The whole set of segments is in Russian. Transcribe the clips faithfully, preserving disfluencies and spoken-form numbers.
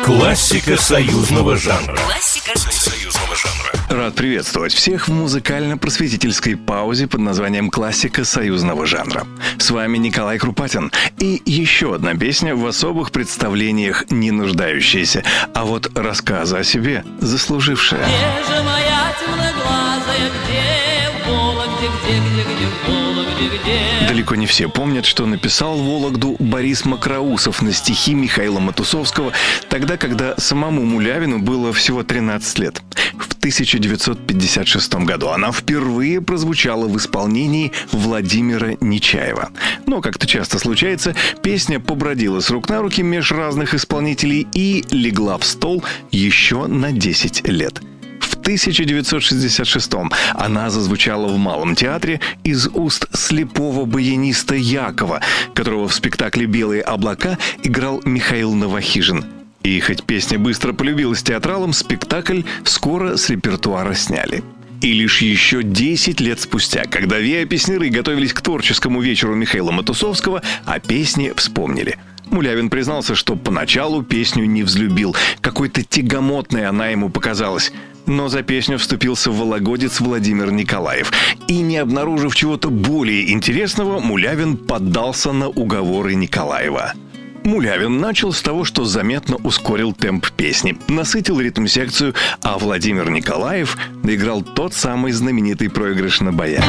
Классика союзного жанра. Классика союзного жанра. Рад приветствовать всех в музыкально-просветительской паузе под названием «Классика союзного жанра». С вами Николай Крупатин. И еще одна песня в особых представлениях не нуждающаяся, а вот рассказа о себе заслужившая. Где же моя темноглазая, где в Вологде, где, где, где в Вологде, где? Далеко не все помнят, что написал «Вологду» Борис Макроусов на стихи Михаила Матусовского, тогда, когда самому Мулявину было всего тринадцать лет. В тысяча девятьсот пятьдесят шестом году она впервые прозвучала в исполнении Владимира Нечаева. Но, как-то часто случается, песня побродила с рук на руки меж разных исполнителей и легла в стол еще на десять лет. В тысяча девятьсот шестьдесят шестом она зазвучала в Малом театре из уст слепого баяниста Якова, которого в спектакле «Белые облака» играл Михаил Новохижин. И хоть песня быстро полюбилась театралам, спектакль скоро с репертуара сняли. И лишь еще десять лет спустя, когда виа-песняры готовились к творческому вечеру Михаила Матусовского, о песне вспомнили. Мулявин признался, что поначалу песню не взлюбил. Какой-то тягомотной она ему показалась. Но за песню вступился вологодец Владимир Николаев. И, не обнаружив чего-то более интересного, Мулявин поддался на уговоры Николаева. Мулявин начал с того, что заметно ускорил темп песни, насытил ритм-секцию, а Владимир Николаев доиграл тот самый знаменитый проигрыш на баяне.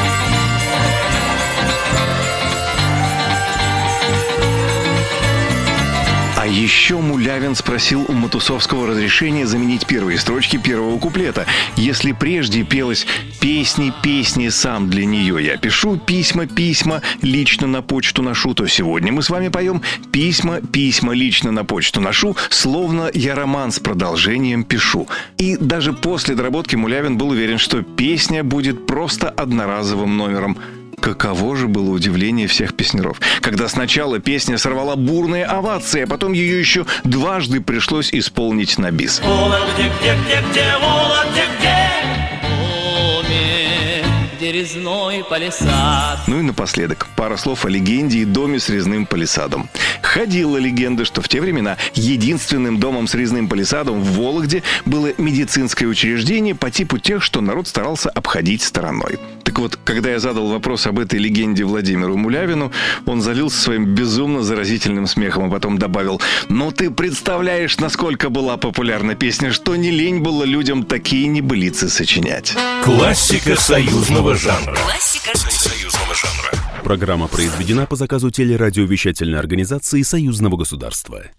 А еще Мулявин спросил у Матусовского разрешения заменить первые строчки первого куплета. Если прежде пелось «Песни, песни, сам для нее я пишу, письма, письма, лично на почту ношу», то сегодня мы с вами поем «Письма, письма, лично на почту ношу, словно я роман с продолжением пишу». И даже после доработки Мулявин был уверен, что песня будет просто одноразовым номером. Каково же было удивление всех песняров, когда сначала песня сорвала бурные овации, а потом ее еще дважды пришлось исполнить на бис. Вологде, где, где, где, Вологде, где? Доме, где резной палисад. Ну и напоследок, пара слов о легенде и доме с резным палисадом. Ходила легенда, что в те времена единственным домом с резным палисадом в Вологде было медицинское учреждение по типу тех, что народ старался обходить стороной. Так вот, когда я задал вопрос об этой легенде Владимиру Мулявину, он залился своим безумно заразительным смехом, а потом добавил: «Ну ты представляешь, насколько была популярна песня, что не лень было людям такие небылицы сочинять». Классика союзного жанра. Классика Союзного жанра. Программа произведена по заказу телерадиовещательной организации Союзного государства.